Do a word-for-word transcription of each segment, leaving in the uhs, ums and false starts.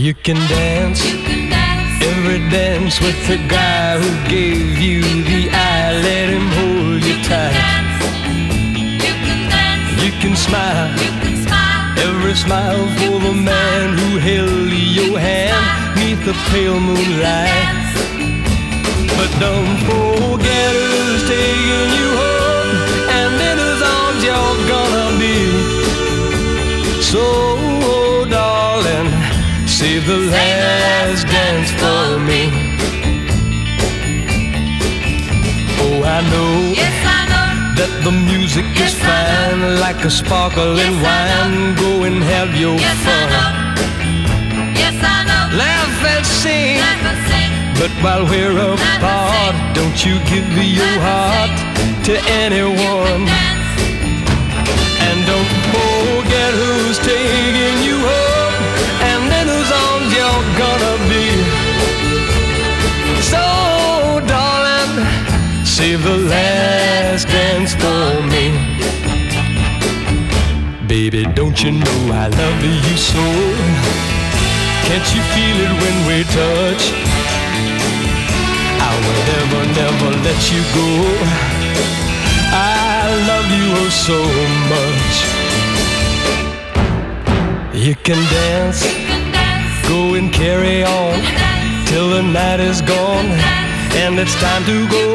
You can dance, You can dance. every dance with the guy who gave you the eye. Let him hold you tight. Dance. You can dance. You can smile, You can smile. every smile for the man who held your hand neath the pale moonlight. Dance. But don't forget who's taking you home, and in his arms you're gonna be. So, darling, save the last dance for me. Oh, I know Yes, I know. that the music is Yes, I fine, like a sparkling Yes, I wine. Go and have your Yes, I fun. know. Yes, I know. Laugh and sing, Laugh and sing. but while we're apart, don't you give your heart to anyone. Dance. And don't forget who's taking you home, and in whose arms you're gonna be. So, darling, save the last dance for me. Baby, don't you know I love you so? Can't you feel it when we touch? I will never, never let you go. I love you oh so much. You can dance, You can dance. go and carry on Dance. till the night is gone and it's time to go.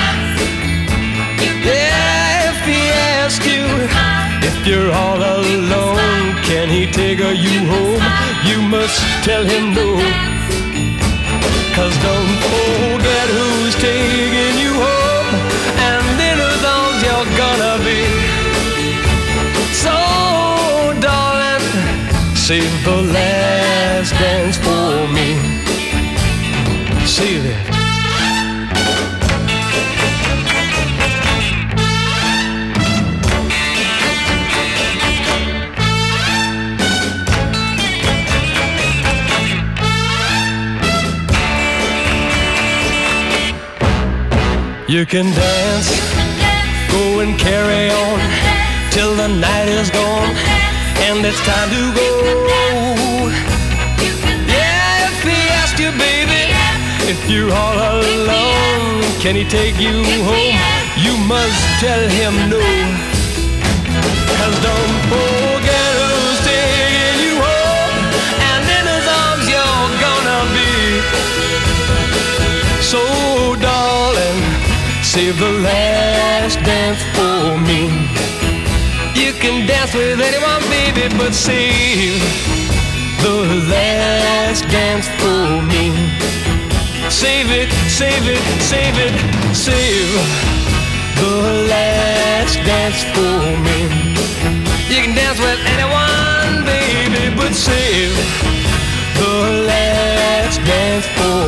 Yeah, if he asks you if you're all alone, can he take you home? You must tell him no. Cause don't forget who's taking you home, and in whose arms you're gonna be. So, darling, save the last dance for me. Save it. You can dance, go and carry on till the night is gone and it's time to go. Yeah, if he asks you, baby, if you're all alone, can he take you home? You must tell him no. Cause don't forget who's taking you home, and in his arms you're gonna be. So, darling, save the last dance for me. You can dance with anyone, baby, but save the last dance for me. Save it, save it, save it, save the last dance for me. You can dance with anyone, baby, but save the last dance for